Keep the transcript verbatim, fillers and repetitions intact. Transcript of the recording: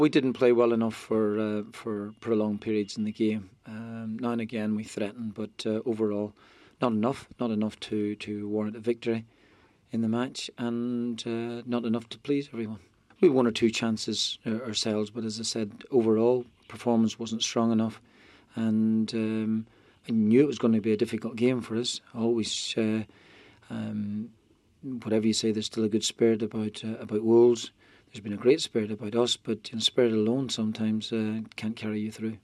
We didn't play well enough for uh, for prolonged periods in the game. Um, now and again we threatened, but uh, overall not enough. Not enough to, to warrant a victory in the match, and uh, not enough to please everyone. We had one or two chances uh, ourselves, but as I said, overall performance wasn't strong enough, and um, I knew it was going to be a difficult game for us. Always, uh, um, whatever you say, there's still a good spirit about uh, about Wolves. There's been a great spirit about us, but you know, spirit alone sometimes uh, can't carry you through.